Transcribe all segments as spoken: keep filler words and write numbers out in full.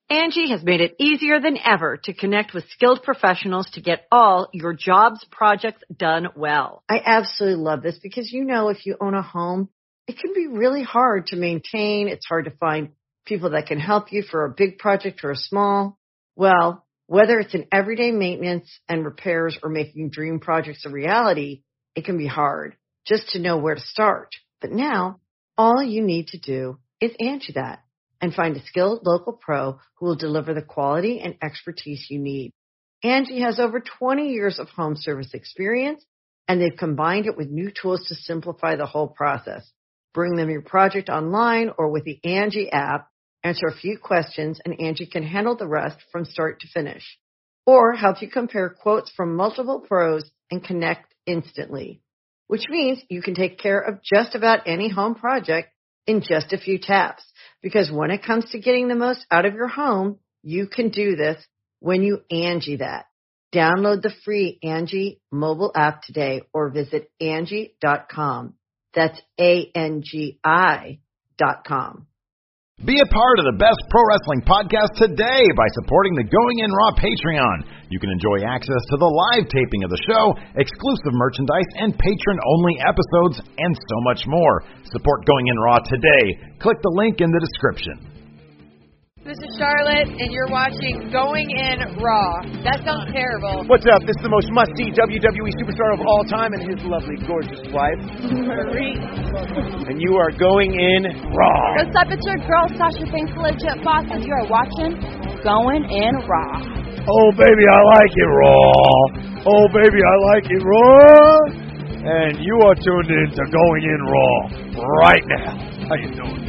Angie has made it easier than ever to connect with skilled professionals to get all your jobs projects done well. I absolutely love this because, you know, if you own a home, it can be really hard to maintain. It's hard to find people that can help you for a big project or a small. Well, whether it's in everyday maintenance and repairs or making dream projects a reality, it can be hard just to know where to start. But now, all you need to do is Angie that and find a skilled local pro who will deliver the quality and expertise you need. Angie has over twenty years of home service experience, and they've combined it with new tools to simplify the whole process. Bring them your project online or with the Angie app, answer a few questions, and Angie can handle the rest from start to finish. Or help you compare quotes from multiple pros and connect instantly, which means you can take care of just about any home project in just a few taps. Because when it comes to getting the most out of your home, you can do this when you Angie that. Download the free Angie mobile app today or visit Angie dot com. That's A N G I dot com. Be a part of the best pro wrestling podcast today by supporting the Going In Raw Patreon. You can enjoy access to the live taping of the show, exclusive merchandise, and patron-only episodes, and so much more. Support Going In Raw today. Click the link in the description. This is Charlotte, and you're watching Going In Raw. That sounds terrible. What's up? This is the most must-see W W E superstar of all time and his lovely, gorgeous wife, Marie. And you are going in Raw. What's up? It's your girl, Sasha Banks, legit boss, and you are watching Going In Raw. Oh, baby, I like it raw. Oh, baby, I like it raw. And you are tuned in to Going In Raw right now. How you doing?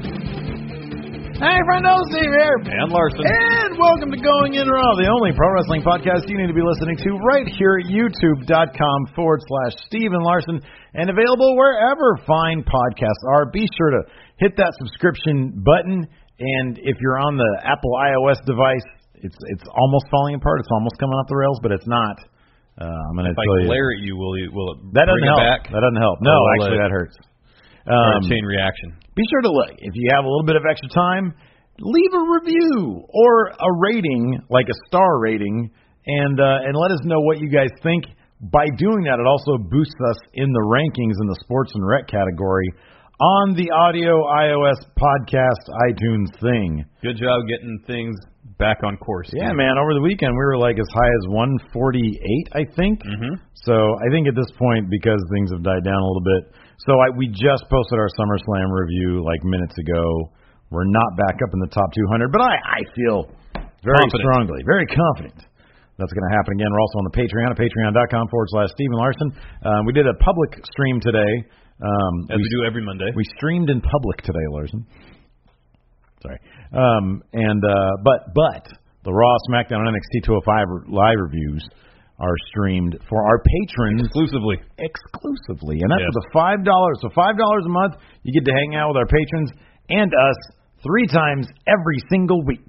Hey, friendo, Steve here. And Larson. And welcome to Going In Raw, the only pro wrestling podcast you need to be listening to right here at youtube.com forward slash Steve and Larson, and available wherever fine podcasts are. Be sure to hit that subscription button, and if you're on the Apple iOS device, it's it's almost falling apart. It's almost coming off the rails, but it's not. Uh, I'm going to tell you. If I glare at you, will, you, will it that bring doesn't it help. back? That doesn't help. No, Or actually, it, that hurts. Um, Um, chain reaction. Be sure to look. If you have a little bit of extra time, leave a review or a rating, like a star rating, and uh, and let us know what you guys think. By doing that, it also boosts us in the rankings in the sports and rec category on the audio iOS podcast iTunes thing. Good job getting things back on course. Yeah, dude. man. Over the weekend, we were like as high as one forty-eight, I think. Mm-hmm. So I think at this point, because things have died down a little bit, so I, we just posted our SummerSlam review like minutes ago. We're not back up in the top two hundred, but I, I feel very confident. strongly, very confident that's going to happen again. We're also on the Patreon at patreon.com forward slash Stephen Larson. Um, we did a public stream today. Um, As we, we do every Monday. We streamed in public today, Larson. Sorry. Um, and uh, but but the Raw, SmackDown, and N X T two oh five live reviews are streamed for our patrons exclusively. Exclusively, and that's yes. for the five dollars. So five dollars a month, you get to hang out with our patrons and us three times every single week.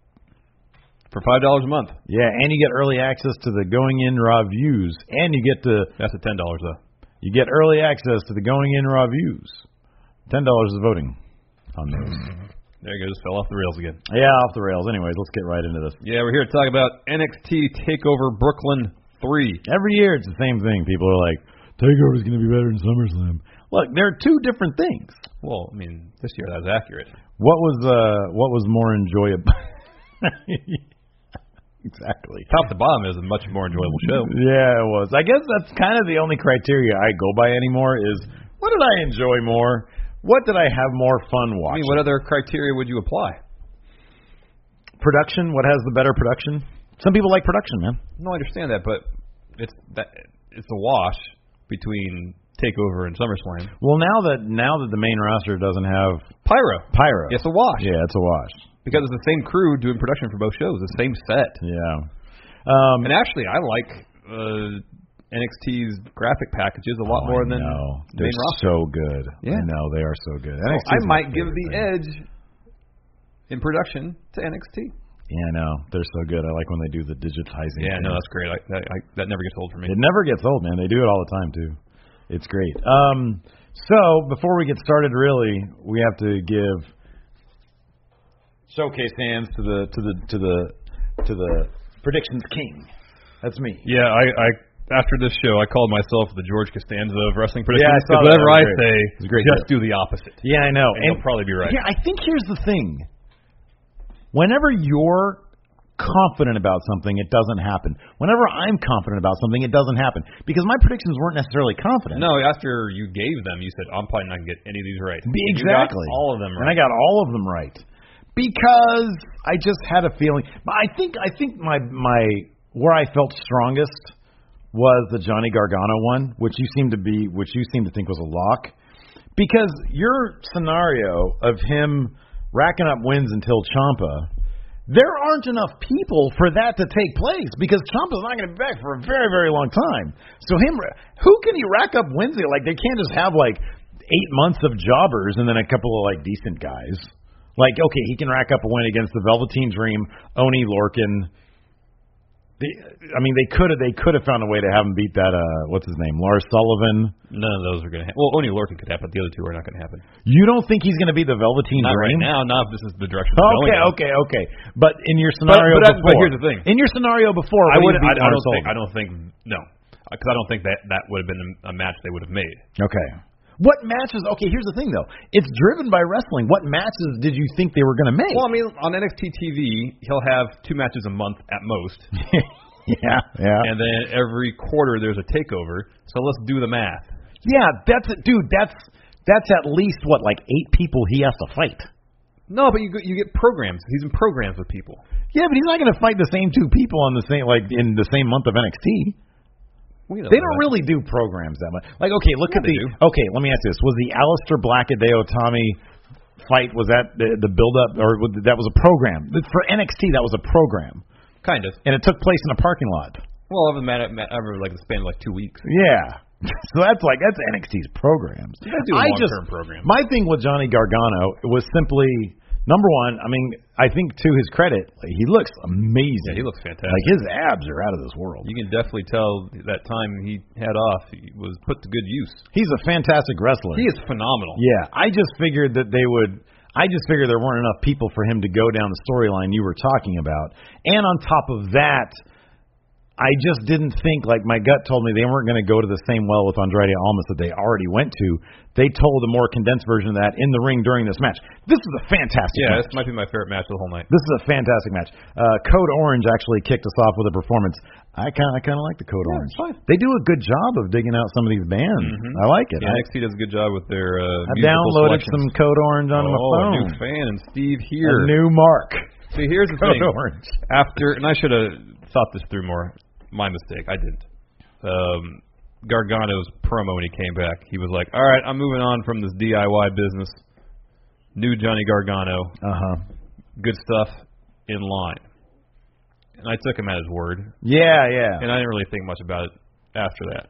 For five dollars a month. Yeah, and you get early access to the Going In Raw views, and you get to that's at ten dollars though. You get early access to the Going In Raw views. Ten dollars is voting on those. There you go, just fell off the rails again. Yeah, off the rails. Anyways, let's get right into this. Yeah, we're here to talk about N X T TakeOver Brooklyn three. Every year it's the same thing. People are like, TakeOver's going to be better than SummerSlam. Look, they're two different things. Well, I mean, this year that was accurate. What was uh, what was more enjoyable? Exactly. Top to bottom is a much more enjoyable show. Yeah, it was. I guess that's kind of the only criteria I go by anymore is what did I enjoy more? What did I have more fun watching? I mean, what other criteria would you apply? Production. What has the better production? Some people like production, man. No, I understand that, but it's that it's a wash between TakeOver and SummerSlam. Well, now that now that the main roster doesn't have Pyro, Pyro, it's a wash. Yeah, it's a wash because it's the same crew doing production for both shows, the same set. Yeah, um, and actually, I like uh, N X T's graphic packages a lot oh, more than no. the They're main roster. so good. Yeah, I know they are so good. So I might give the thing. edge in production to N X T. Yeah, no, they're so good. I like when they do the digitizing. Yeah, thing. no, that's great. I, that, I, that never gets old for me. It never gets old, man. They do it all the time too. It's great. Um, so before we get started, really, we have to give Showcase hands to the to the to the to the predictions king. That's me. Yeah, I, I after this show, I called myself the George Costanza of wrestling predictions. Yeah, I saw that. Whatever I great. say, great just deal. do the opposite. Yeah, I know. And, and you'll probably be right. Yeah, I think here's the thing. Whenever you're confident about something, it doesn't happen. Whenever I'm confident about something, it doesn't happen. Because my predictions weren't necessarily confident. No, after you gave them, you said, I'm probably not going to get any of these right. Exactly. You got all of them right. And I got all of them right. Because I just had a feeling. I think I think my my where I felt strongest was the Johnny Gargano one, which you seem to be which you seem to think was a lock. Because your scenario of him racking up wins until Ciampa, there aren't enough people for that to take place because Ciampa's not going to be back for a very, very long time. So him, who can he rack up wins? Like they can't just have like eight months of jobbers and then a couple of like decent guys. Like okay, he can rack up a win against the Velveteen Dream, Oney Lorcan. They, I mean, they could have they could have found a way to have him beat that. Uh, what's his name, Lars Sullivan. None of those are going to happen. Well, Oney Lorcan could happen. The other two are not going to happen. You don't think he's going to be the Velveteen not Dream? Not right now. Not if this is the direction. Okay, okay, okay. But in your scenario but, but, before, but here's the thing. In your scenario before, I would. I, I don't think. I don't think. No, because I don't think that that would have been a match they would have made. Okay. What matches? Okay, here's the thing though. It's driven by wrestling. What matches did you think they were going to make? Well, I mean, on N X T T V, he'll have two matches a month at most. Yeah, yeah. And then every quarter there's a takeover. So let's do the math. Yeah, that's it, dude. That's that's at least what, like eight people he has to fight. No, but you you get programs. He's in programs with people. Yeah, but he's not going to fight the same two people on the same like in the same month of N X T. We know they don't that. really do programs that much. Like, okay, look Yeah, at the. do. Okay, let me ask you this: was the Aleister Black Hideo Itami fight? Was that the, the build up, or was, that was a program for N X T? That was a program. Kind of. And it took place in a parking lot. Well, over the over like the span of like two weeks. Yeah. So that's like that's N X T's programs. You guys do I long-term just programs. My thing with Johnny Gargano was simply number one. I mean, I think to his credit, like, he looks amazing. Yeah, he looks fantastic. Like his abs are out of this world. You can definitely tell that time he had off he was put to good use. He's a fantastic wrestler. He is phenomenal. Yeah, I just figured that they would. I just figured there weren't enough people for him to go down the storyline you were talking about. And on top of that, I just didn't think, like my gut told me they weren't going to go to the same well with Andrade Almas that they already went to. They told a more condensed version of that in the ring during this match. This is a fantastic yeah, match. this might be my favorite match of the whole night. This is a fantastic match. Uh, Code Orange actually kicked us off with a performance. I kind of I kind of like the Code Yeah, Orange. it's fine. They do a good job of digging out some of these bands. Mm-hmm. I like it. Yeah, I, N X T does a good job with their uh, I musical downloaded selections. some Code Orange onto oh, my phone. a new fan and Steve here. A new Mark. See, here's the Code thing. Orange. After, and I should have thought this through more. My mistake. I didn't. Um, Gargano's promo when he came back, he was like, "All right, I'm moving on from this D I Y business. New Johnny Gargano. Uh huh. Good stuff in line." And I took him at his word. Yeah, yeah. And I didn't really think much about it after that.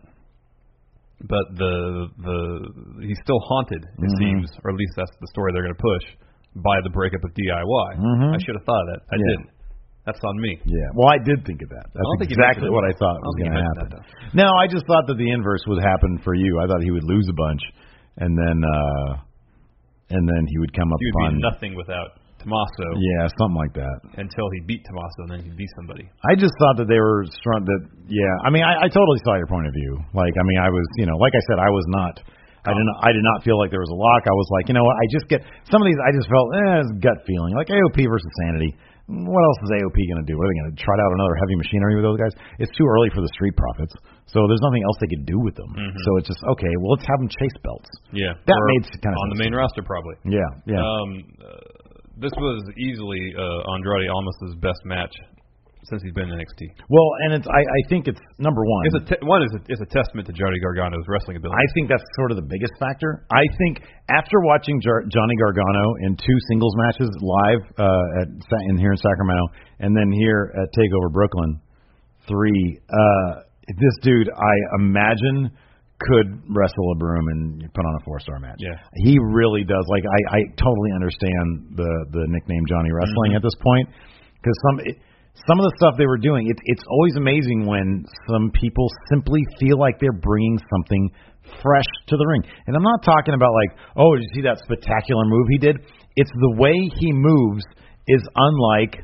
But the the he's still haunted, it Mm-hmm. seems, or at least that's the story they're going to push, by the breakup of D I Y. Mm-hmm. I should have thought of that. I Yeah. didn't. That's on me. Yeah. Well, I did think of that. That's don't think he exactly mentioned what I it. thought I was don't think going to he happen. mentioned No, I just thought that the inverse would happen for you. I thought he would lose a bunch, and then uh, and then he would come up He would on be nothing without Tommaso. Yeah, something like that. Until he beat Tommaso, and then he'd beat somebody. I just thought that they were strong. That yeah, I mean, I, I totally saw your point of view. Like, I mean, I was, you know, like I said, I was not. I didn't. I did not feel like there was a lock. I was like, you know what? I just get some of these. I just felt eh, it's gut feeling, like A O P versus Sanity. What else is A O P going to do? What are they going to trot out another heavy machinery with those guys? It's too early for the Street Profits, so there's nothing else they could do with them. Mm-hmm. So it's just okay. Well, let's have them chase belts. Yeah, that or made kind of on the main roster probably. Yeah, yeah. Um, uh, this was easily uh, Andrade Almas's best match since he's been in N X T. Well, and it's I, I think it's number one. It's a te- one is a, it's a testament to Johnny Gargano's wrestling ability. I think that's sort of the biggest factor. I think after watching Jar- Johnny Gargano in two singles matches live uh, at in here in Sacramento, and then here at Takeover Brooklyn, three. Uh, this dude, I imagine, could wrestle a broom and put on a four star match. Yeah, he really does. Like I, I totally understand the the nickname Johnny Wrestling mm-hmm. at this point because some. It, Some of the stuff they were doing, it, it's always amazing when some people simply feel like they're bringing something fresh to the ring. And I'm not talking about like, oh, did you see that spectacular move he did? It's the way he moves is unlike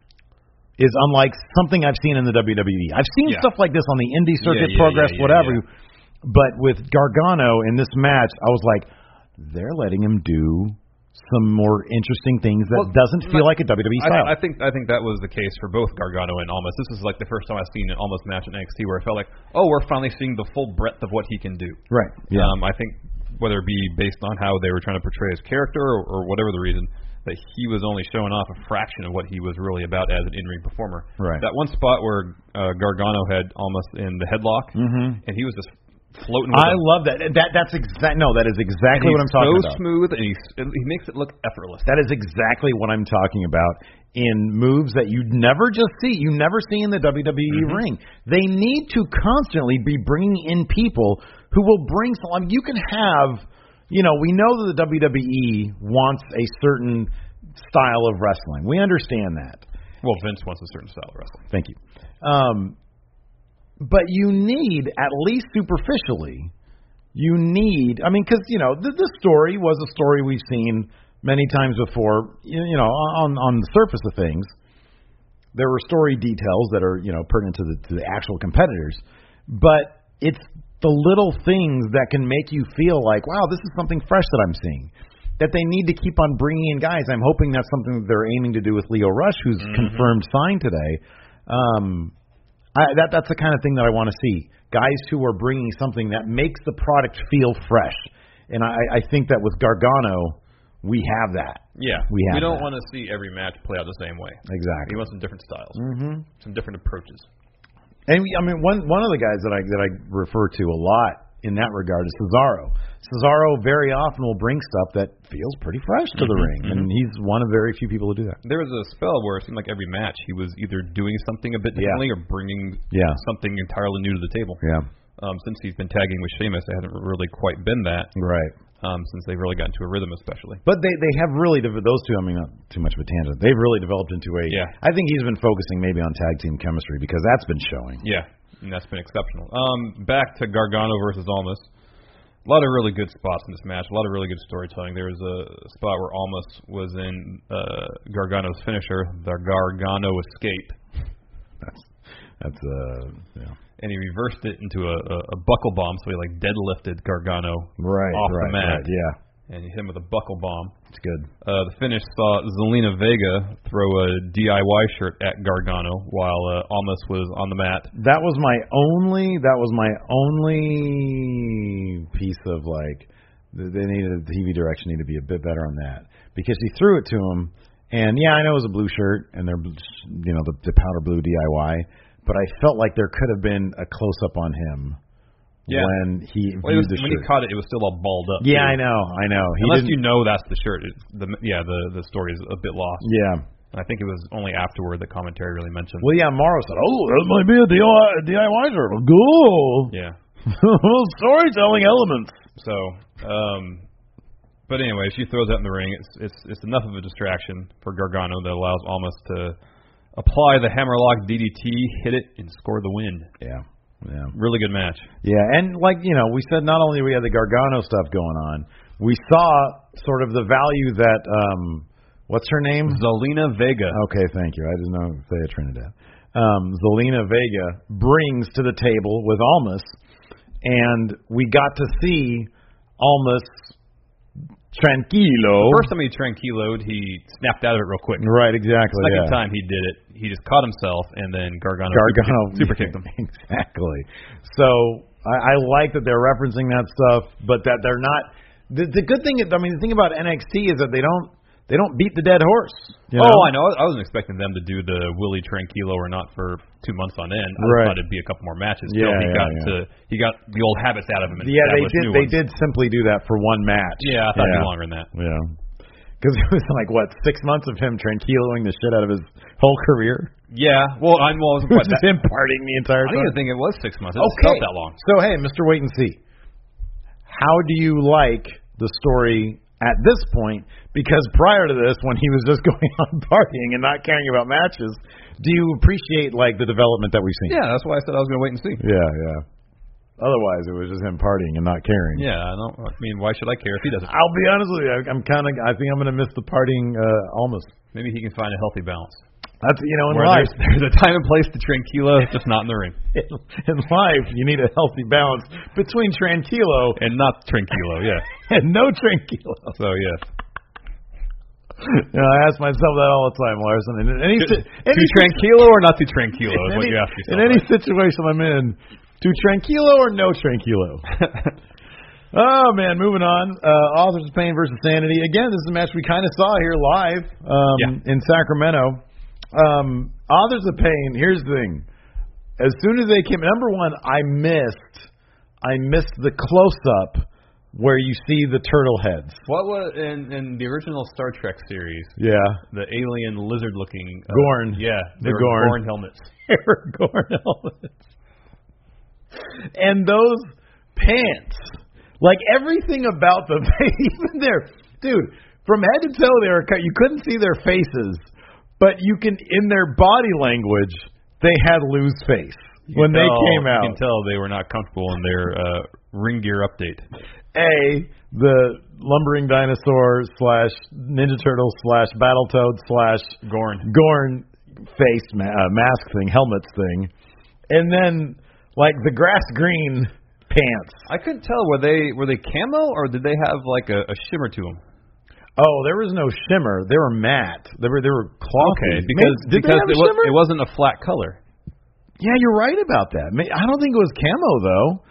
is unlike something I've seen in the W W E. I've seen Yeah. stuff like this on the indie circuit, Yeah, yeah, Progress, yeah, yeah, whatever. yeah. But with Gargano in this match, I was like, they're letting him do some more interesting things that Well, doesn't feel my- like a W W E style. I, I think I think that was the case for both Gargano and Almas. This is like the first time I've seen an Almas match in N X T where I felt like, oh, we're finally seeing the full breadth of what he can do. Right. Yeah. Um, I think whether it be based on how they were trying to portray his character or, or whatever the reason, that he was only showing off a fraction of what he was really about as an in-ring performer. Right. That one spot where uh, Gargano had Almas in the headlock, Mhm. and he was just floating with I him. love that. That that's exact. No, that is exactly And what I'm he's talking so about. smooth, and he's, he makes it look effortless. That is exactly what I'm talking about in moves that you never just see. You never see in the W W E Mm-hmm. ring. They need to constantly be bringing in people who will bring some. I mean, you can have, you know, we know that the W W E wants a certain style of wrestling. We understand that. Well, Vince wants a certain style of wrestling. Thank you. Um, but you need, at least superficially, you need, I mean, because, you know, th- this story was a story we've seen many times before, you, you know, on, on the surface of things. There were story details that are, you know, pertinent to the, to the actual competitors. But it's the little things that can make you feel like, wow, this is something fresh that I'm seeing. That they need to keep on bringing in guys. I'm hoping that's something that they're aiming to do with Lio Rush, who's Mm-hmm. confirmed signed today. Um, I, that that's the kind of thing that I want to see. Guys who are bringing something that makes the product feel fresh. And I, I think that with Gargano, we have that. Yeah, We have don't that. want to see every match play out the same way. Exactly. We want some different styles, Mm-hmm. some different approaches. And we, I mean, one one of the guys that I that I refer to a lot in that regard is Cesaro. Cesaro very often will bring stuff that feels pretty fresh to the Mm-hmm, ring, and he's one of very few people to do that. There was a spell where it seemed like every match he was either doing something a bit Yeah. differently or bringing Yeah. something entirely new to the table. Yeah. Um, since he's been tagging with Sheamus, it hasn't really quite been that. Right. Um, since they've really gotten to a rhythm, especially. But they they have really dev- those two. I mean, not too much of a tangent. They've really developed into a. Yeah. I think he's been focusing maybe on tag team chemistry because that's been showing. Yeah, and that's been exceptional. Um, back to Gargano versus Almas. A lot of really good spots in this match. A lot of really good storytelling. There was a spot where Almas was in uh, Gargano's finisher, the Gargano Escape. That's that's uh yeah. And he reversed it into a, a, a buckle bomb, so he like deadlifted Gargano Right. off right. the mat, Right, yeah. and he hit him with a buckle bomb. It's good. Uh, the finish saw Zelina Vega throw a D I Y shirt at Gargano while uh, Almas was on the mat. That was my only. That was my only piece of like. They needed the T V direction needed to be a bit better on that because he threw it to him, and yeah, I know it was a blue shirt and they're you know the, the powder blue D I Y, but I felt like there could have been a close up on him Yeah. when he Well, it was, viewed the when shirt. he caught it, it was still all balled up. Yeah, too. I know, I know. He Unless didn't- you know that's the shirt, it, the yeah, the the story is a bit lost. Yeah. I think it was only afterward that commentary really mentioned. Well, yeah, Morrow said, "Oh, that might be a D I Y shirt." Cool. Yeah. Storytelling elements. So, um, but anyway, she throws that in the ring. It's it's it's enough of a distraction for Gargano that allows Almas to apply the hammerlock D D T, hit it, and score the win. Yeah. Yeah. Really good match. Yeah, and like, you know, we said not only we had the Gargano stuff going on, we saw sort of the value that um what's her name? Zelina Vega. Okay, thank you. I didn't know say it Trinidad. Um Zelina Vega brings to the table with Almas, and we got to see Almas tranquilo. The first time he tranquiloed, he snapped out of it real quick. Right, exactly. Second yeah. time he did it, he just caught himself, and then Gargano, Gargano super, kicked him. Exactly. So I, I like that they're referencing that stuff, but that they're not. The, the good thing, I mean, the thing about N X T is that they don't they don't beat the dead horse. You know? Oh, I know. I wasn't expecting them to do the Willie Tranquilo or not for two months on end. I Right. thought it'd be a couple more matches. Yeah, Still, he yeah, got yeah. to he got the old habits out of him. And Yeah, they established did. new They ones. did simply do that for one match. Yeah, I thought it'd yeah. be longer than that. Yeah, because it was like what six months of him tranquiloing the shit out of his whole career. Yeah. Well, I'm well, it wasn't quite Just that. him partying the entire I time. didn't even think it was six months. It just Okay. felt that long. So hey, Mister Wait and See, how do you like the story at this point? Because prior to this, when he was just going on partying and not caring about matches, do you appreciate like the development that we've seen? Yeah, that's why I said I was going to wait and see. Yeah, yeah. Otherwise, it was just him partying and not caring. Yeah, I don't. I mean, why should I care if he doesn't? I'll be honest with you. I, I'm kind of. I think I'm going to miss the partying uh, almost. Maybe he can find a healthy balance. That's you know in Where life. There's, there's a time and place to tranquilo, just not in the ring. In, in life, you need a healthy balance between tranquilo and not tranquilo. Yeah, and no tranquilo. So yes. You know, I ask myself that all the time, Larson. And in any, too, any too tranquilo or not too tranquilo is what any, you ask yourself. In any right? situation I'm in, too tranquilo or no tranquilo. Oh man, moving on. Uh, Authors of Pain versus Sanity. Again, this is a match we kind of saw here live um, yeah. in Sacramento. Um, Authors of Pain. Here's the thing. As soon as they came, number one, I missed, I missed the close up. Where you see the turtle heads. What was in, in the original Star Trek series? Yeah. The alien lizard-looking uh, Gorn. Yeah, the were Gorn. Gorn helmets. They were Gorn helmets. And those pants, like everything about them, even their dude, from head to toe, they were cut. You couldn't see their faces, but you can in their body language, they had loose face when they tell, came out. You can tell they were not comfortable in their uh, ring gear update. A, the lumbering dinosaur slash Ninja Turtle slash Battletoad slash Gorn Gorn face ma- uh, mask thing, helmets thing, and then like the grass green pants. I couldn't tell were they were they camo or did they have like a, a shimmer to them? Oh, there was no shimmer. They were matte. They were they were cloth. Okay, because Maybe, did because they have it, a was, shimmer? it wasn't a flat color. Yeah, you're right about that. I don't think it was camo though.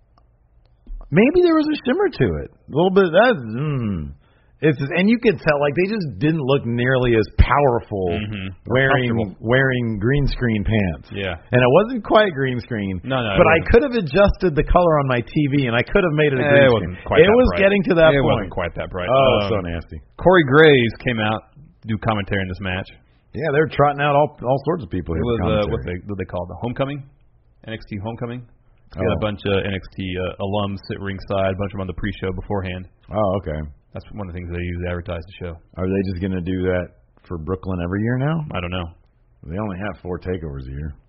Maybe there was a shimmer to it. A little bit of that. Mm. It's and you could tell like they just didn't look nearly as powerful mm-hmm. wearing wearing green screen pants. Yeah. And it wasn't quite green screen. No, no. But I could have adjusted the color on my T V and I could have made it a green eh, it screen. Wasn't quite it that was bright. getting to that it point. It wasn't quite that bright. Oh, um, so nasty. Corey Graves came out to do commentary in this match. Yeah, they're trotting out all all sorts of people it here. It was uh, what they what they call the homecoming, N X T homecoming. We had oh. a bunch of N X T uh, alums sit ringside, a bunch of them on the pre-show beforehand. Oh, okay. That's one of the things they use to advertise the show. Are they just going to do that for Brooklyn every year now? I don't know. They only have four takeovers a year.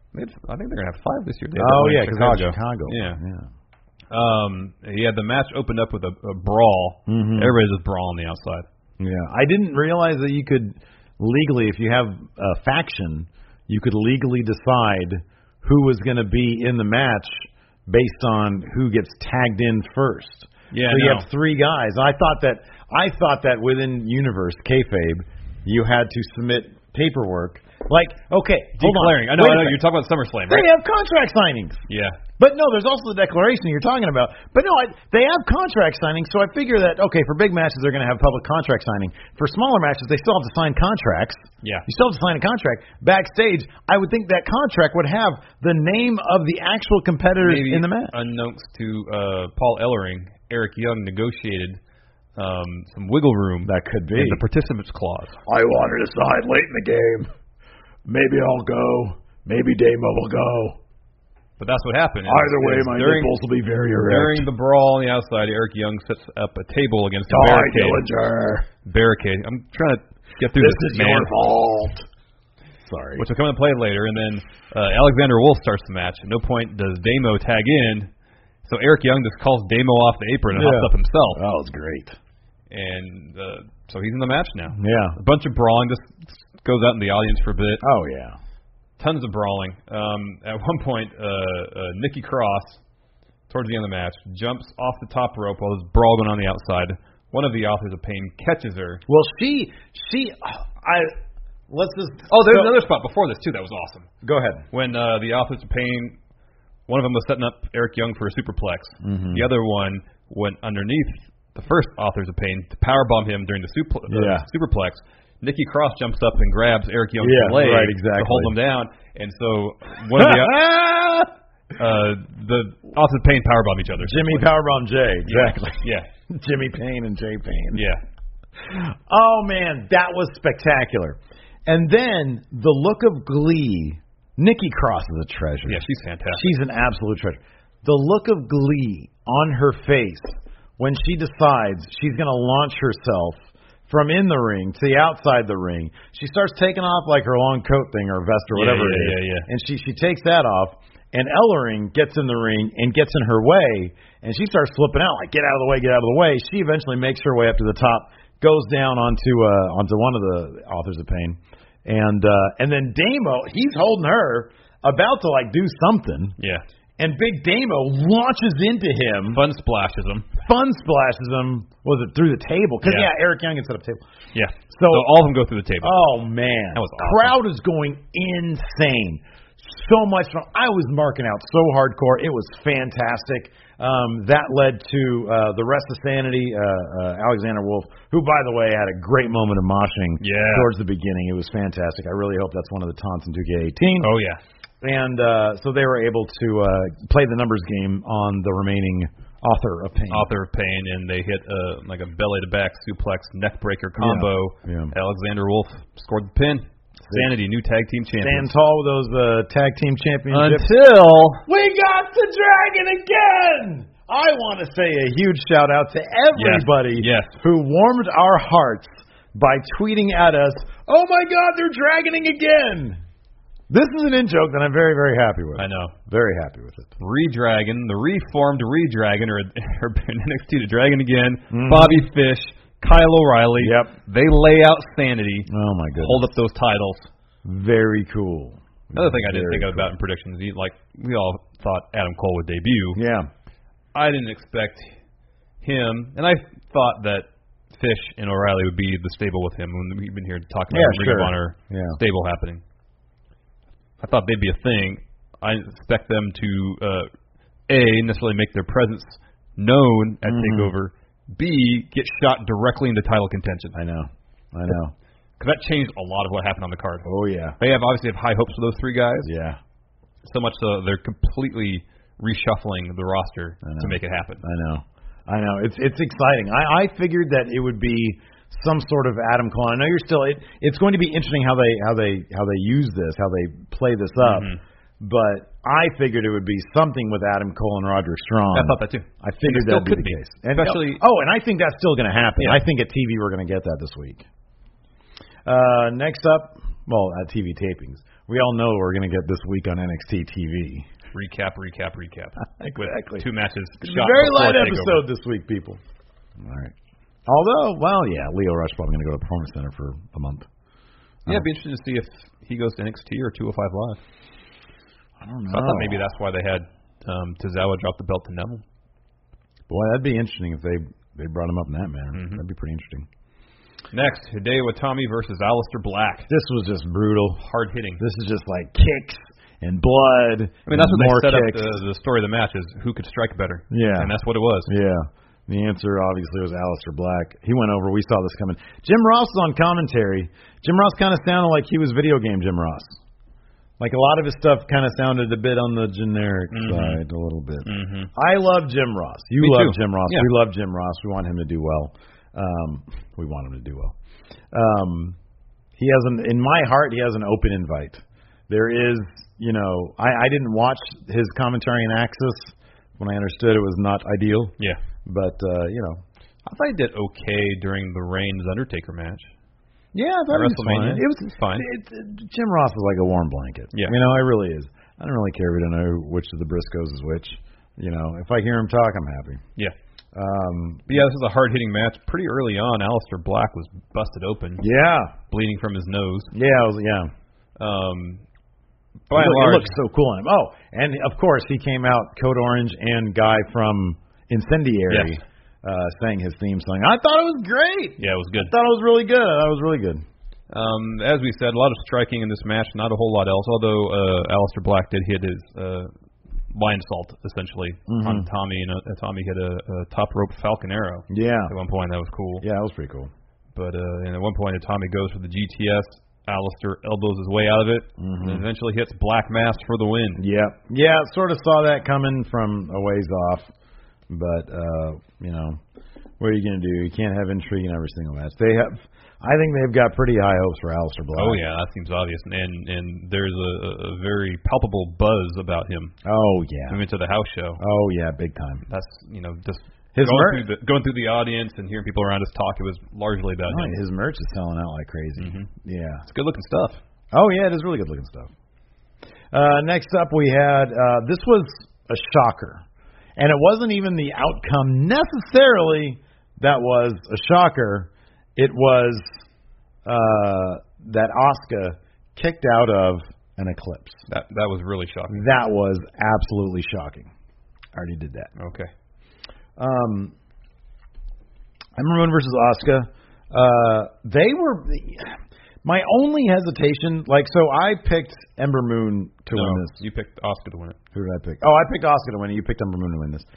I think they're going to have five this year. Oh, yeah, because Chicago. Chicago. Yeah. yeah. Um, he had the match opened up with a, a brawl. Mm-hmm. Everybody's just brawling on the outside. Yeah. I didn't realize that you could legally, if you have a faction, you could legally decide who was going to be in the match based on who gets tagged in first. Yeah, so you no. have three guys. I thought that I thought that within Universe kayfabe, you had to submit paperwork. Like, okay, hold declaring. on. I know, Wait I know. You're talking about SummerSlam, right? They have contract signings. Yeah. But no, there's also the declaration you're talking about. But no, I, they have contract signing, so I figure that, okay, for big matches, they're going to have public contract signing. For smaller matches, they still have to sign contracts. Yeah. You still have to sign a contract. Backstage, I would think that contract would have the name of the actual competitors Maybe in the match. Unknowns to uh, Paul Ellering, Eric Young negotiated um, some wiggle room. That could be. In the participants clause. I wanted to decide late in the game. Maybe I'll go. Maybe Damo will go. But that's what happened. Either way, my during, nipples will be very erect. During the brawl on the outside, Eric Young sets up a table against a Die, barricade. Dillinger. Barricade. I'm trying to get through this. This is man. your fault. Sorry. Which will come into play later. And then uh, Alexander Wolf starts the match. At no point does Damo tag in. So Eric Young just calls Damo off the apron and yeah. hops up himself. That was great. And uh, so he's in the match now. Yeah. A bunch of brawling. Just goes out in the audience for a bit. Oh, yeah. Tons of brawling. Um, at one point, uh, uh, Nikki Cross, towards the end of the match, jumps off the top rope while there's brawl going on the outside. One of the Authors of Pain catches her. Well, she, she, I, let's just. Oh, there's so, another spot before this, too, that was awesome. Go ahead. When uh, the Authors of Pain, one of them was setting up Eric Young for a superplex. Mm-hmm. The other one went underneath the first Authors of Pain to powerbomb him during the super, yeah. uh, superplex. Nikki Cross jumps up and grabs Eric Young's yeah, leg right, exactly. to hold him down, and so one of the uh, the Authors of Pain powerbomb each other. Jimmy powerbomb Jay, exactly. Yeah, yeah. Jimmy Payne and Jay Payne. Yeah. Oh man, that was spectacular. And then the look of glee. Nikki Cross is a treasure. Yeah, she's fantastic. She's an absolute treasure. The look of glee on her face when she decides she's going to launch herself from in the ring to the outside the ring. She starts taking off like her long coat thing or vest or whatever yeah, yeah, it is. Yeah, yeah. And she she takes that off. and Ellering gets in the ring and gets in her way, and she starts flipping out, like, get out of the way, get out of the way. She eventually makes her way up to the top, goes down onto uh, onto one of the Authors of Pain, and uh, and then Damo, he's holding her, about to, like, do something. Yeah. And Big Damo launches into him. Fun splashes him. Fun splashes him. Was it through the table? Because, yeah. yeah, Eric Young had set up a table. Yeah. So, so all of them go through the table. Oh, man. That was awesome. Crowd is going insane. So much fun. I was marking out so hardcore. It was fantastic. Um, that led to uh, the rest of Sanity, uh, uh, Alexander Wolf, who, by the way, had a great moment of moshing yeah. towards the beginning. It was fantastic. I really hope that's one of the taunts in two K eighteen. Oh, yeah. And uh, so they were able to uh, play the numbers game on the remaining Author of Pain. Author of Pain, and they hit uh, like a belly-to-back suplex neckbreaker combo. Yeah. Yeah. Alexander Wolf scored the pin. Sanity, new tag team champions. Stand tall with those uh, tag team championships. Until we got the Dragon again! I want to say a huge shout-out to everybody yes. Yes. who warmed our hearts by tweeting at us, oh, my God, they're dragoning again! This is an in-joke that I'm very, very happy with. I know. Very happy with it. Redragon, the reformed Redragon, or, or N X T to Dragon again, mm-hmm. Bobby Fish, Kyle O'Reilly. Yep. They lay out Sanity. Oh, my goodness. Hold up those titles. Very cool. Another thing I didn't very think cool. about in predictions, he, like, we all thought Adam Cole would debut. Yeah. I didn't expect him, and I thought that Fish and O'Reilly would be the stable with him when we've been here talking about yeah, Ring sure. of Honor yeah. stable happening. I thought they'd be a thing. I expect them to, uh, A, necessarily make their presence known at mm-hmm. TakeOver, B, get shot directly into title contention. I know. I know. Because that changed a lot of what happened on the card. Oh, yeah. They have obviously have high hopes for those three guys. Yeah. So much so they're completely reshuffling the roster to make it happen. I know. I know. It's it's exciting. I, I figured that it would be some sort of Adam Cole. I know you're still. It, it's going to be interesting how they how they how they use this, how they play this up. Mm-hmm. But I figured it would be something with Adam Cole and Roderick Strong. I thought that too. I figured that would be the be. case. And, Especially. Oh, and I think that's still going to happen. Yeah. I think at T V we're going to get that this week. Uh, next up, well, at T V tapings, we all know we're going to get this week on N X T T V. Recap, recap, recap. Exactly. With two matches. It's a very light episode this week, people. All right. Although, well, yeah, Leo Rush probably going to go to the Performance Center for a month. Yeah, it'd be interesting to see if he goes to N X T or two oh five Live. I don't know. So I thought maybe that's why they had um, Tozawa drop the belt to Neville. Boy, that'd be interesting if they they brought him up in that manner. Mm-hmm. That'd be pretty interesting. Next, Hideo Itami versus Aleister Black. This was just brutal. Hard hitting. This is just like kicks and blood. I mean, that's what more they set kicks. up the, the story of the match is who could strike better. Yeah. And that's what it was. Yeah. The answer obviously was Aleister Black. He went over. We saw this coming. Jim Ross was on commentary. Jim Ross kind of sounded like he was video game Jim Ross. Like a lot of his stuff kind of sounded a bit on the generic mm-hmm. side, a little bit. Mm-hmm. I love Jim Ross. You Me love too. Jim Ross. Yeah. We love Jim Ross. We want him to do well. Um, we want him to do well. Um, he has an in my heart. He has an open invite. There is, you know, I, I didn't watch his commentary in Axis when I understood it was not ideal. Yeah. But, uh, you know. I thought he did okay during the Reigns Undertaker match. Yeah, I thought it was fine. It was fine. It, it, Jim Ross is like a warm blanket. Yeah. You know, it really is. I don't really care if we don't know which of the Briscoes is which. You know, if I hear him talk, I'm happy. Yeah. Um, but yeah, this is a hard-hitting match. Pretty early on, Aleister Black was busted open. Yeah. Bleeding from his nose. Yeah, it was, yeah. Um, by it, and large, it looked so cool on him. Oh, and of course he came out Code Orange and Guy from Incendiary yes. uh, sang his theme song. I thought it was great. Yeah, it was good. I thought it was really good. I thought it was really good. Um, as we said, a lot of striking in this match, not a whole lot else. Although uh, Aleister Black did hit his uh, lion salt essentially mm-hmm. on Tommy, and uh, Tommy hit a, a top rope Falcon Arrow. Yeah. At one point, that was cool. Yeah, that was pretty cool. But uh, and at one point, Tommy goes for the G T S. Aleister elbows his way out of it, mm-hmm. and eventually hits Black Mass for the win. Yeah, yeah, sort of saw that coming from a ways off, but uh, you know, what are you gonna do? You can't have intrigue in every single match. They have, I think they've got pretty high hopes for Aleister Black. Oh yeah, that seems obvious, and and there's a, a very palpable buzz about him. Oh yeah, we went to the house show. Oh yeah, big time. That's you know just. His going, mer- through the, going through the audience and hearing people around us talk, it was largely about oh, him. His merch is selling out like crazy. Mm-hmm. Yeah. It's good looking stuff. Oh, yeah, it is really good looking stuff. Uh, next up, we had uh, this was a shocker, and it wasn't even the outcome necessarily that was a shocker. It was uh, that Asuka kicked out of an Eclipse. That that was really shocking. That was absolutely shocking. I already did that. Okay. Um, Ember Moon versus Asuka. Uh, they were my only hesitation. Like, so I picked Ember Moon to no, win this. You picked Asuka to win it. Who did I pick? Oh, I picked Asuka to win it. You picked Ember Moon to win this.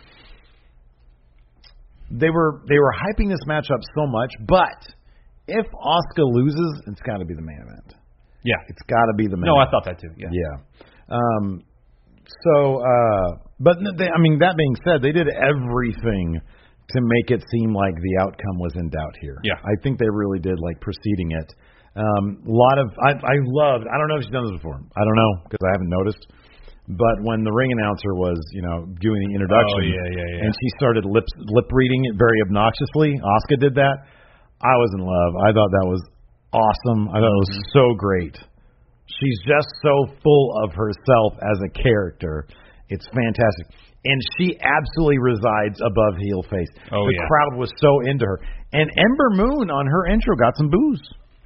They were they were hyping this matchup so much, but if Asuka loses, it's got to be the main event. Yeah, it's got to be the main. No, event. I thought that too. Yeah. Yeah. Um. So, uh, but they, I mean, that being said, they did everything to make it seem like the outcome was in doubt here. Yeah. I think they really did, like, preceding it. Um, a lot of, I, I loved, I don't know if she's done this before. I don't know, because I haven't noticed. But when the ring announcer was, you know, doing the introduction, oh, yeah, yeah, yeah. and she started lip lip reading it very obnoxiously, Asuka did that, I was in love. I thought that was awesome. I thought it was mm-hmm. so great. She's just so full of herself as a character. It's fantastic. And she absolutely resides above heel face. Oh, the yeah. crowd was so into her. And Ember Moon on her intro got some boos.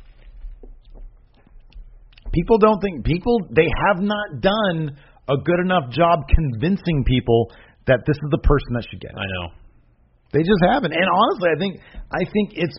People don't think, people, they have not done a good enough job convincing people that this is the person that should get it. I know. They just haven't. And honestly, I think, I think it's,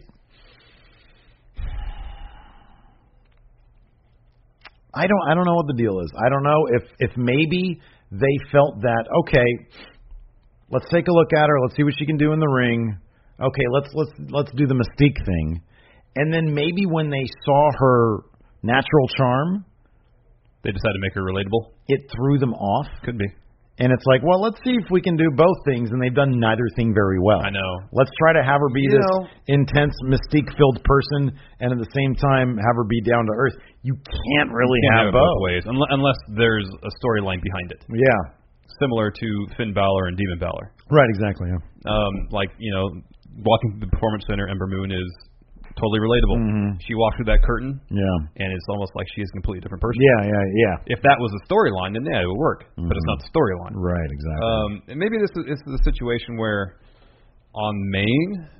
I don't I don't know what the deal is. I don't know if, if maybe they felt that, okay, let's take a look at her, let's see what she can do in the ring. Okay, let's let's let's do the Mystique thing. And then maybe when they saw her natural charm, they decided to make her relatable. It threw them off. Could be. And it's like, well, let's see if we can do both things, and they've done neither thing very well. I know. Let's try to have her be you this know, intense, mystique-filled person, and at the same time have her be down to earth. You can't really you can't have, have it both. both ways, unless there's a storyline behind it. Yeah. Similar to Finn Balor and Demon Balor. Right, exactly, yeah. Um, like, you know, walking through the Performance Center, Ember Moon is totally relatable. Mm-hmm. She walks through that curtain, yeah, and it's almost like she is a completely different person. Yeah, yeah, yeah. If that was a storyline, then yeah, it would work. Mm-hmm. But it's not the storyline. Right, exactly. Um, and maybe this is, this is a situation where on Maine,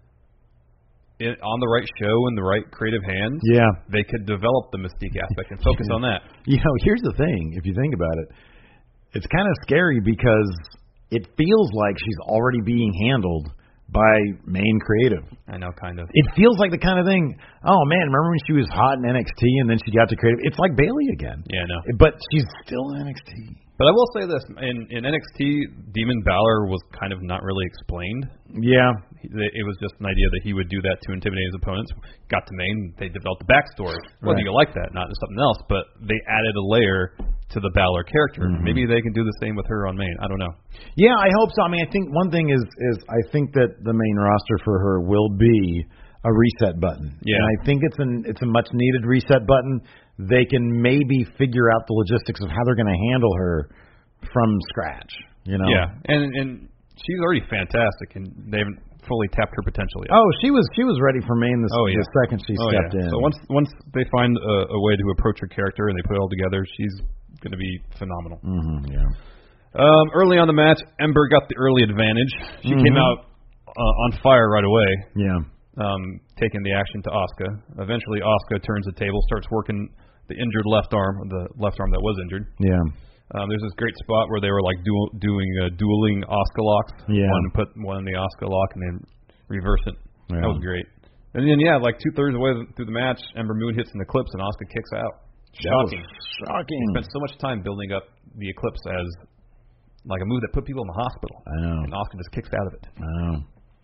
it, on the right show and the right creative hands, yeah, they could develop the Mystique aspect and focus on that. You know, here's the thing. If you think about it, it's kind of scary because it feels like she's already being handled by Main Creative. I know, kind of. It feels like the kind of thing, oh man, remember when she was hot in N X T and then she got to Creative? It's like Bayley again. Yeah, I know. But she's still in N X T. But I will say this, in, in N X T, Demon Balor was kind of not really explained. Yeah. It was just an idea that he would do that to intimidate his opponents. Got to Maine, they developed the backstory. Whether right. you like that, not something else, but they added a layer to the Balor character. Mm-hmm. Maybe they can do the same with her on Maine. I don't know. Yeah, I hope so. I mean, I think one thing is is I think that the main roster for her will be a reset button. Yeah. And I think it's an it's a much needed reset button. They can maybe figure out the logistics of how they're going to handle her from scratch. You know. Yeah, and and she's already fantastic, and they haven't fully tapped her potential yet. Oh, she was she was ready for Maine the, oh, yeah. the second she oh, stepped yeah. in. So once once they find a, a way to approach her character and they put it all together, she's going to be phenomenal. Mm-hmm, yeah. Um, early on the match, Ember got the early advantage. She mm-hmm. came out uh, on fire right away. Yeah. Um, taking the action to Asuka. Eventually, Asuka turns the table, starts working the injured left arm, the left arm that was injured. Yeah. Um, there's this great spot where they were like dual, doing uh, dueling Asuka locks. Yeah. One put one in the Asuka lock and then reverse it. Yeah. That was great. And then yeah, like two thirds of the way through the match, Ember Moon hits an Eclipse and Asuka kicks out. Shocking. Shocking. They spent so much time building up the Eclipse as like a move that put people in the hospital. I know. And Asuka just kicks out of it. I know.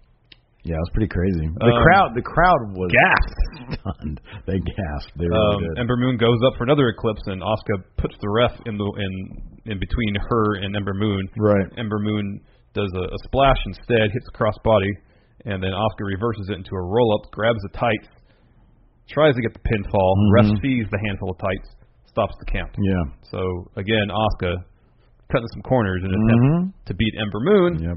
Yeah, it was pretty crazy. The um, crowd, the crowd was gasped. Stunned. They gasped. They really um, did. Ember Moon goes up for another Eclipse, and Asuka puts the ref in the in in between her and Ember Moon. Right. Ember Moon does a, a splash instead, hits the crossbody, and then Asuka reverses it into a roll up, grabs the tights, tries to get the pinfall. Mm-hmm. Ref sees the handful of tights, stops the count. Yeah. So again, Asuka cutting some corners in an mm-hmm. attempt to beat Ember Moon. Yep.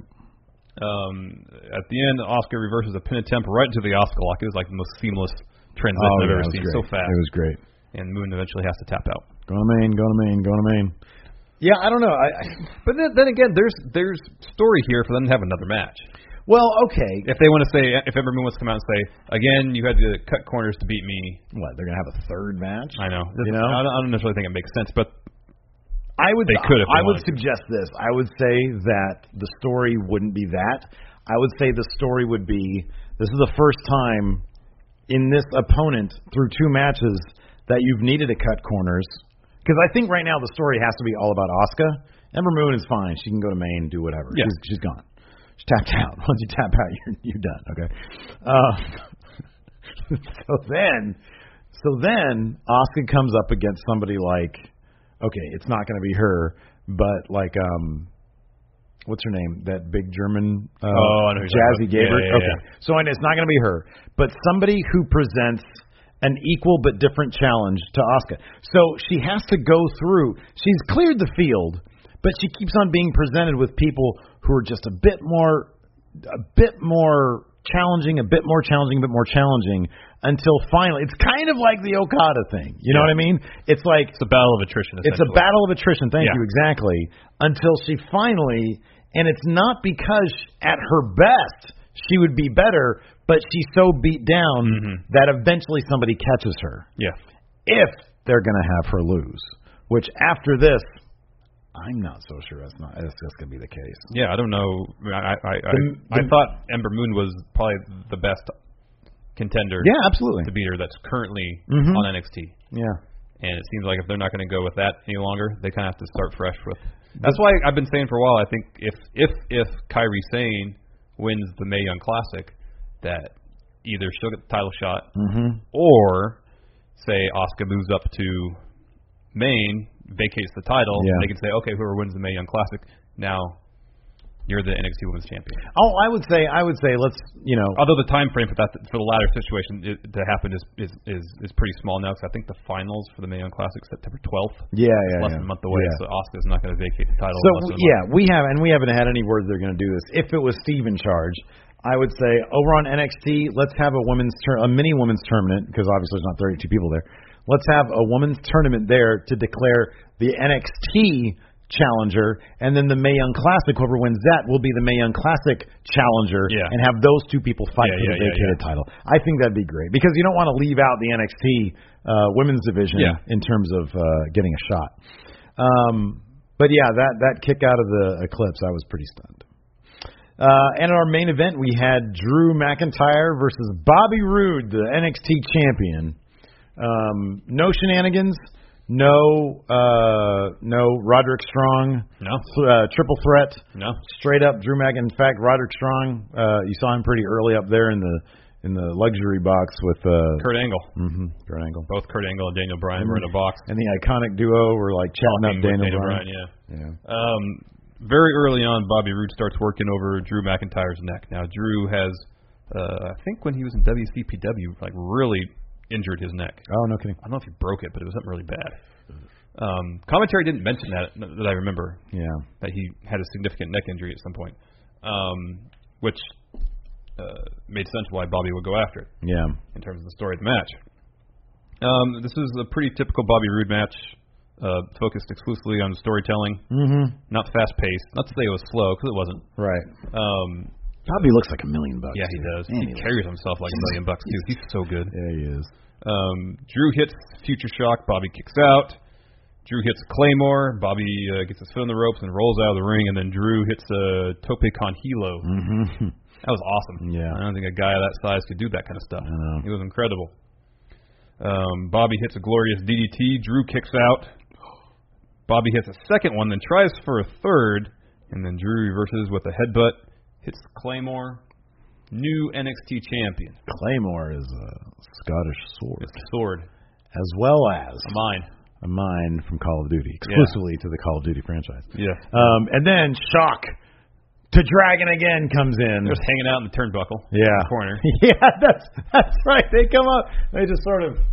Um, at the end, Asuka reverses a pin attempt right into the Asuka lock. It was like the most seamless transition oh, I've yeah, ever seen. Great. So fast. It was great. and Moon eventually has to tap out. Going to Maine, going to Maine, going to Maine. Yeah, I don't know. I, I, but then, then again, there's there's story here for them to have another match. Well, okay. If they want to say, if Ember Moon wants to come out and say, again, you had to cut corners to beat me. What, they're going to have a third match? I know. You know? I don't, I don't necessarily think it makes sense, but I would. they could. If they I would wanted. suggest this. I would say that the story wouldn't be that. I would say the story would be, this is the first time in this opponent through two matches that you've needed to cut corners. Because I think right now the story has to be all about Asuka. Ember Moon is fine. She can go to Maine and do whatever. Yeah. She's, she's gone. She tapped out. Once you tap out, you're, you're done. Okay. Uh, so then, so then Asuka comes up against somebody like, okay, it's not going to be her, but like, um, what's her name? That big German uh, oh, I know Jazzy Gabriel. yeah, yeah, okay. Yeah. So and it's not going to be her, but somebody who presents an equal but different challenge to Asuka. So she has to go through. She's cleared the field, but she keeps on being presented with people who are just a bit more, a bit more challenging, a bit more challenging, a bit more challenging, until finally, it's kind of like the Okada thing. You know yeah. what I mean? It's like it's a battle of attrition. It's a battle of attrition. Thank yeah. you exactly. Until she finally, and it's not because at her best she would be better, but she's so beat down mm-hmm. that eventually somebody catches her. Yeah. If they're going to have her lose, which after this, I'm not so sure that's not that's, that's going to be the case. Yeah, I don't know. I I I, the, I, the, I thought Ember Moon was probably the best contender. Yeah, absolutely. To beat her that's currently mm-hmm. on N X T. Yeah. And it seems like if they're not going to go with that any longer, they kind of have to start fresh with. That's why I've been saying for a while. I think if if if Kairi Sane wins the Mae Young Classic, that either she'll get the title shot, mm-hmm. or say Asuka moves up to Maine, vacates the title, yeah. and they can say, okay, whoever wins the Mae Young Classic, now you're the N X T Women's Champion. Oh, I would say, I would say, let's, you know. Although the time frame for that, for the latter situation it, to happen is is is, is pretty small now, because I think the finals for the Mae Young Classic is September twelfth. Yeah, yeah, it's less yeah. than a month away, yeah. so Asuka's not going to vacate the title. So unless yeah, we have, and we haven't had any word they're going to do this. If it was Steve in charge, I would say over on N X T, let's have a women's tur- a mini women's tournament, because obviously there's not thirty-two people there. Let's have a women's tournament there to declare the N X T challenger, and then the Mae Young Classic, whoever wins that will be the Mae Young Classic challenger, yeah. and have those two people fight yeah, for yeah, the vacated yeah, yeah. title. I think that'd be great, because you don't want to leave out the N X T uh, women's division yeah. in terms of uh, getting a shot. Um, but yeah, that, that kick out of the Eclipse, I was pretty stunned. Uh, and in our main event, we had Drew McIntyre versus Bobby Roode, the N X T champion. Um, no shenanigans. No, uh, no Roderick Strong. No. Th- uh, triple threat. No. Straight up Drew Mc. In fact, Roderick Strong, uh, you saw him pretty early up there in the in the luxury box with uh, Kurt Angle. Mm-hmm, Kurt Angle. Both Kurt Angle and Daniel Bryan mm-hmm. were in a box. And the iconic duo were like chatting up Daniel, Daniel Bryan. Bryan. Yeah. Yeah. Um, very early on, Bobby Roode starts working over Drew McIntyre's neck. Now, Drew has, uh, I think when he was in W C P W, like really injured his neck. Oh, no kidding. I don't know if he broke it, but it was something really bad. Um, commentary didn't mention that that I remember. Yeah, that he had a significant neck injury at some point, um, which uh, made sense why Bobby would go after it. Yeah, in terms of the story of the match. Um, this is a pretty typical Bobby Roode match, uh, focused exclusively on storytelling, mm-hmm. not fast paced. Not to say it was slow, because it wasn't. Right. Um, Bobby looks like a million bucks. Yeah, he too. does. Man, he, he carries himself like a million bucks too. He's so good. Yeah, he is. Um, Drew hits Future Shock. Bobby kicks out. Drew hits Claymore. Bobby uh, gets his foot in the ropes and rolls out of the ring, and then Drew hits a Tope Con Hilo. Mm-hmm. That was awesome. Yeah. I don't think a guy of that size could do that kind of stuff. I know. He was incredible. Um, Bobby hits a glorious D D T. Drew kicks out. Bobby hits a second one, then tries for a third, and then Drew reverses with a headbutt, hits Claymore. New N X T champion. Claymore is a Scottish sword. It's a sword. As well as a mine. A mine from Call of Duty, exclusively yeah. to the Call of Duty franchise. Yeah. Um, and then Shock to Dragon again comes in. They're just hanging out in the turnbuckle. Yeah. In the corner. Yeah, that's that's right. They come up. They just sort of.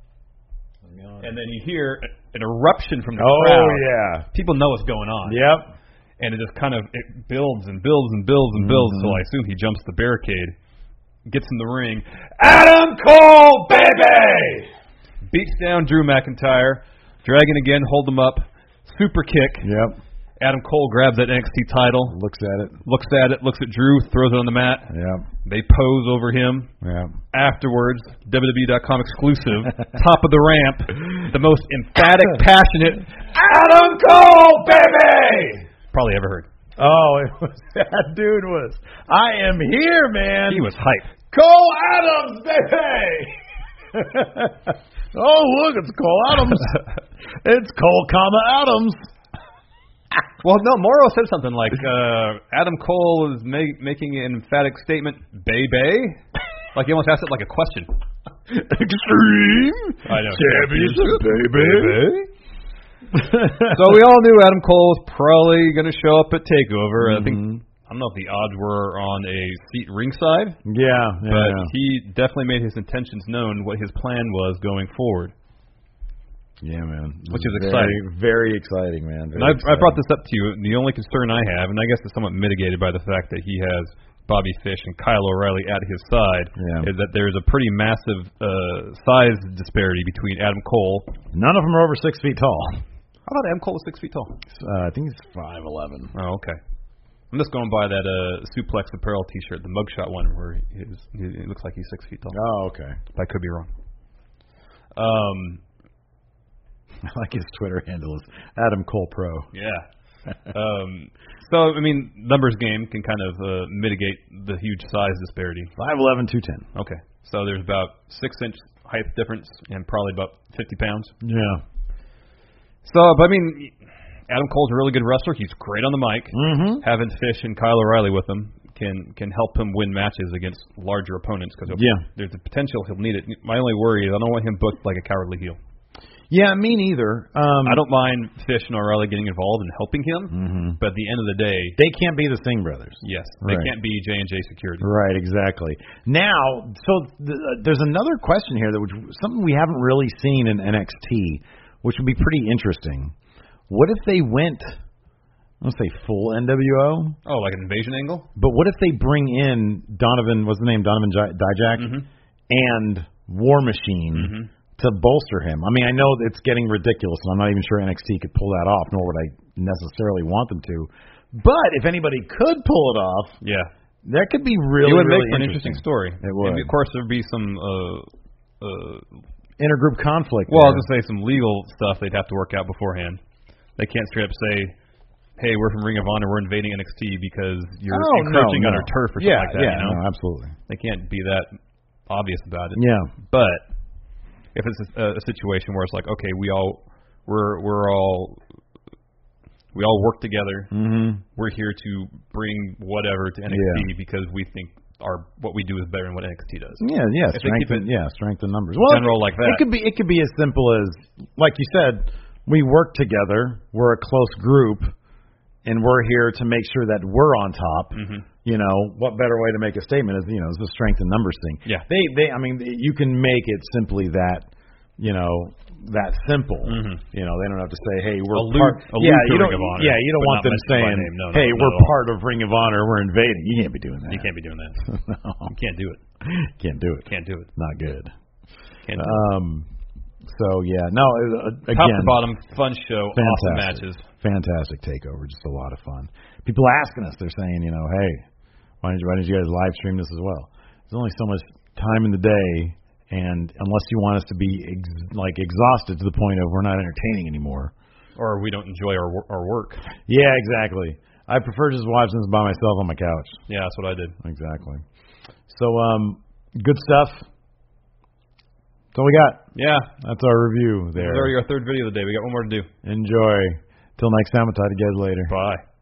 And then you hear an eruption from the oh, crowd. Oh yeah. People know what's going on. Yep. And it just kind of it builds and builds and builds and builds mm-hmm. until I assume he jumps the barricade, gets in the ring. Adam Cole, baby! beats down Drew McIntyre. Dragon again, hold him up. Super kick. Yep. Adam Cole grabs that N X T title. Looks at it. Looks at it. Looks at Drew. Throws it on the mat. Yep. They pose over him. Yep. Afterwards, W W E dot com exclusive. Top of the ramp. The most emphatic, passionate Adam Cole, baby! probably ever heard. Oh, it was, that dude was, I am here, man. He was hype. Cole Adams, baby! Oh, look, it's Cole Adams. It's Cole, comma, Adams. Well, no, Morrow said something like, uh, Adam Cole is ma- making an emphatic statement, baby. Like he almost asked it like a question. Extreme I know. Championship, baby. So we all knew Adam Cole was probably going to show up at TakeOver. Mm-hmm. I think, I don't know if the odds were on a seat ringside, Yeah, yeah, but yeah. he definitely made his intentions known, what his plan was going forward. Yeah, man. Which is very, exciting. Very exciting, man. Very And I, I brought exciting. this up to you. The only concern I have, and I guess it's somewhat mitigated by the fact that he has Bobby Fish and Kyle O'Reilly at his side, Yeah. is that there's a pretty massive uh, size disparity between Adam Cole. None of them are over six feet tall. How about Adam Cole was six feet tall? Uh, I think he's five eleven. Oh, okay. I'm just going by that uh, Suplex Apparel T-shirt, the mugshot one, where he is, it looks like he's six feet tall. Oh, okay. I could be wrong. Um, I like his Twitter handle is Adam Cole Pro. yeah. um, so, I mean, numbers game can kind of uh, mitigate the huge size disparity. five eleven, two ten. Okay. So there's about six inch height difference and probably about fifty pounds. Yeah. So, but I mean, Adam Cole's a really good wrestler. He's great on the mic. Mm-hmm. Having Fish and Kyle O'Reilly with him can can help him win matches against larger opponents because Yeah. there's a potential he'll need it. My only worry is I don't want him booked like a cowardly heel. Yeah, me neither. Um, I don't mind Fish and O'Reilly getting involved and helping him, Mm-hmm. but at the end of the day, They can't be the Singh brothers. yes, they Right. can't be J and J Security. Right, exactly. Now, so th- there's another question here that would something we haven't really seen in N X T, which would be pretty interesting. What if they went, I don't say full N W O, Oh, like an invasion angle? but what if they bring in Donovan, what's the name, Donovan J- Dijak, Mhm. and War Machine Mhm. to bolster him? I mean, I know it's getting ridiculous, and I'm not even sure N X T could pull that off, nor would I necessarily want them to. But if anybody could pull it off, Yeah. that could be really, it would really make for an interesting story. It would. And of course, there would be some, uh, uh, Intergroup conflict. well, I there. was going to say some legal stuff they'd have to work out beforehand. They can't straight up say, hey, we're from Ring of Honor, we're invading N X T because you're Oh, encroaching no, on no. our turf or something yeah, like that. Yeah, you know? no, absolutely. They can't be that obvious about it. Yeah. But if it's a, a situation where it's like, okay, we all we're we're all we all work together. Mm-hmm. We're here to bring whatever to N X T Yeah. because we think our what we do is better than what N X T does. Yeah, yeah, If they keep strength. it Yeah, strength in numbers. Well, general like that. It could be. It could be as simple as, like you said, we work together. We're a close group, and we're here to make sure that we're on top. Mhm. You know, what better way to make a statement is, you know, is the strength in numbers thing. Yeah. They, they. I mean, you can make it simply that, you know, that simple. Mhm. You know, they don't have to say, hey, we're Allude- part. allude yeah, to you don't. Ring of Honor, yeah, you don't but want not them mention by saying, name. No, no, hey, not we're at all. part of Ring of Honor. We're invading. You can't be doing that. You can't be doing that. no, You can't do it. can't do it. Can't do it. Not good. Can't do it. Um. So yeah, no. Uh, again, Top to bottom, fun show, awesome fantastic. matches. Fantastic takeover, just a lot of fun. People asking us, they're saying, you know, hey, why didn't you, why didn't you guys live stream this as well? There's only so much time in the day, and unless you want us to be ex- like exhausted to the point of we're not entertaining anymore. Or we don't enjoy our wor- our work. Yeah, exactly. I prefer just watching this by myself on my couch. Yeah, that's what I did. Exactly. So, um, good stuff. That's all we got. Yeah. That's our review This there. is already our third video of the day. We got one more to do. Enjoy. Till next time, I'll talk to you guys later. Bye.